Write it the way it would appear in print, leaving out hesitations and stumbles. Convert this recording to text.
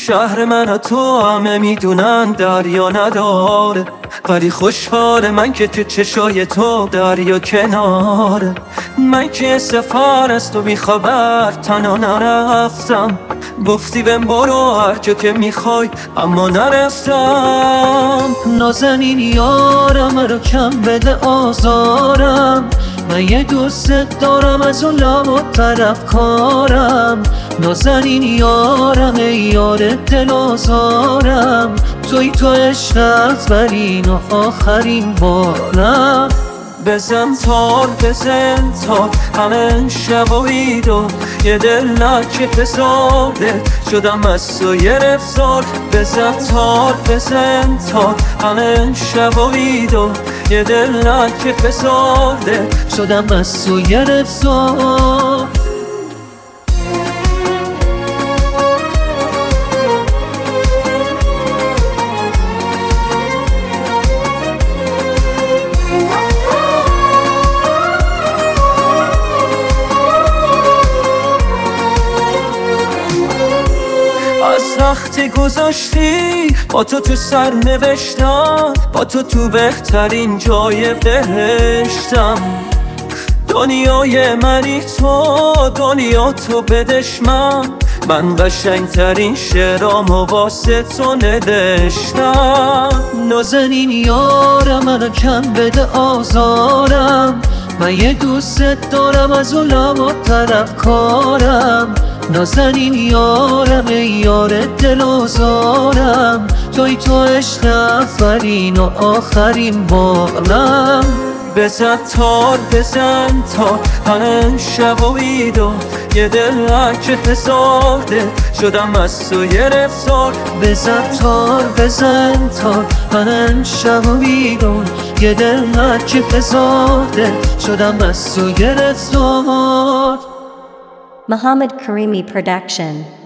شهر من و تو همه میدونن دریا نداره، ولی خوشحال من که تو چشای تو دریا کناره. من که سفر از تو بیخبر تنها نرفتم، گفتی بهم برو هر جا که میخوای اما نرفتم. نازنین یارم رو کم بده آزارم، من یه دوست دارم از اون لب طرفکارم. نازنین یارم ای یار دل آزارم، توی تو عشق اولین و آخرین بارم. بزن تار بزن تار همه شب و بیدار، یه دل لکه فساده شدم از تو یه رفتار. بزن تار بزن تار همه شب و بیدار، یه دل لکه فساده شدم از تو یه رفتار. از وقتی گذاشتی با تو سر نوشتم، با تو بهترین جای بهشتم. دنیای منی تو، دنیا تو بدش من قشنگترین شعرامو واسه تو نوشتم. نازنین یارم منو کم بده آزارم، من یه دوست دارم از اون لب طرفکارم. نازنین یارم ای یار دل آزارم، توی تو عشق اولین و آخرین بارم. بزن تار بزن تار همه شب و بیدار، یه دل لکه فساده شدم از تو یه رفتار. بزن تار بزن تار همه شب و بیدار، یه دل لکه فساده شدم از تو یه رفتار. Muhammad Karimi Production.